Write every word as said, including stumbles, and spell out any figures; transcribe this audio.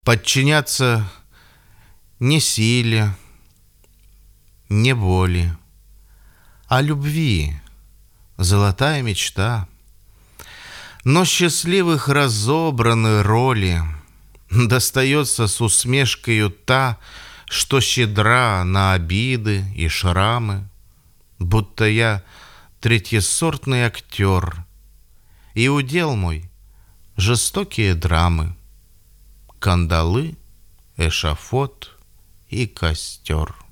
подчиняться не силе, не боли, а любви, золотая мечта. Но счастливых разобраны роли, достается с усмешкою та, что щедра на обиды и шрамы, будто я третьесортный актер, и удел мой жестокие драмы, кандалы, эшафот и костер.